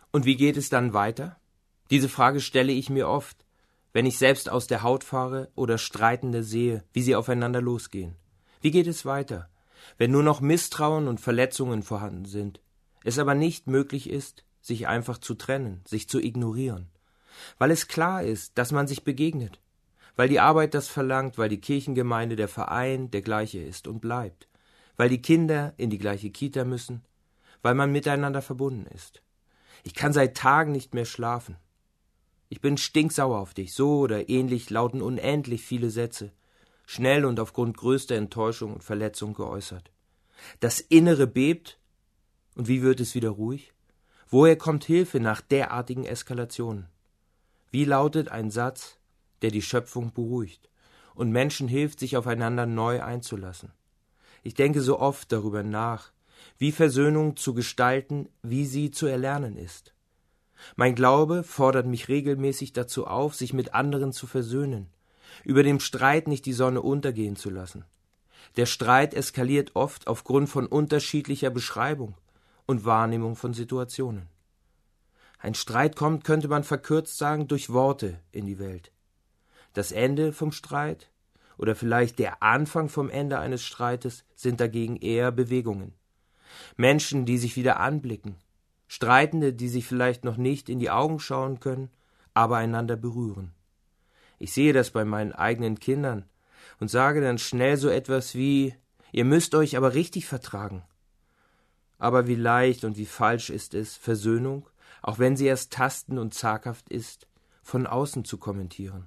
Und wie geht es dann weiter? Diese Frage stelle ich mir oft, wenn ich selbst aus der Haut fahre oder Streitende sehe, wie sie aufeinander losgehen. Wie geht es weiter, wenn nur noch Misstrauen und Verletzungen vorhanden sind, es aber nicht möglich ist, sich einfach zu trennen, sich zu ignorieren, weil es klar ist, dass man sich begegnet, weil die Arbeit das verlangt, weil die Kirchengemeinde, der Verein der gleiche ist und bleibt, weil die Kinder in die gleiche Kita müssen, weil man miteinander verbunden ist. Ich kann seit Tagen nicht mehr schlafen. Ich bin stinksauer auf dich, so oder ähnlich lauten unendlich viele Sätze, schnell und aufgrund größter Enttäuschung und Verletzung geäußert. Das Innere bebt, und wie wird es wieder ruhig? Woher kommt Hilfe nach derartigen Eskalationen? Wie lautet ein Satz, der die Schöpfung beruhigt und Menschen hilft, sich aufeinander neu einzulassen? Ich denke so oft darüber nach, wie Versöhnung zu gestalten, wie sie zu erlernen ist. Mein Glaube fordert mich regelmäßig dazu auf, sich mit anderen zu versöhnen, über dem Streit nicht die Sonne untergehen zu lassen. Der Streit eskaliert oft aufgrund von unterschiedlicher Beschreibung und Wahrnehmung von Situationen. Ein Streit kommt, könnte man verkürzt sagen, durch Worte in die Welt. Das Ende vom Streit oder vielleicht der Anfang vom Ende eines Streites sind dagegen eher Bewegungen. Menschen, die sich wieder anblicken, Streitende, die sich vielleicht noch nicht in die Augen schauen können, aber einander berühren. Ich sehe das bei meinen eigenen Kindern und sage dann schnell so etwas wie: Ihr müsst euch aber richtig vertragen. Aber wie leicht und wie falsch ist es, Versöhnung, auch wenn sie erst tastend und zaghaft ist, von außen zu kommentieren.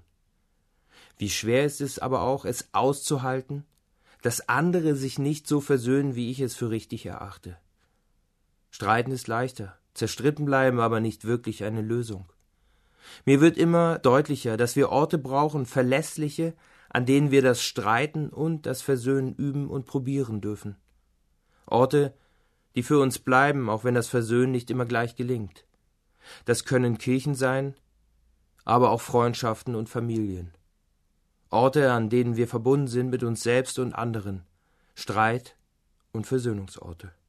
Wie schwer ist es aber auch, es auszuhalten, dass andere sich nicht so versöhnen, wie ich es für richtig erachte. Streiten ist leichter, zerstritten bleiben aber nicht wirklich eine Lösung. Mir wird immer deutlicher, dass wir Orte brauchen, verlässliche, an denen wir das Streiten und das Versöhnen üben und probieren dürfen. Orte, die für uns bleiben, auch wenn das Versöhnen nicht immer gleich gelingt. Das können Kirchen sein, aber auch Freundschaften und Familien. Orte, an denen wir verbunden sind mit uns selbst und anderen. Streit- und Versöhnungsorte.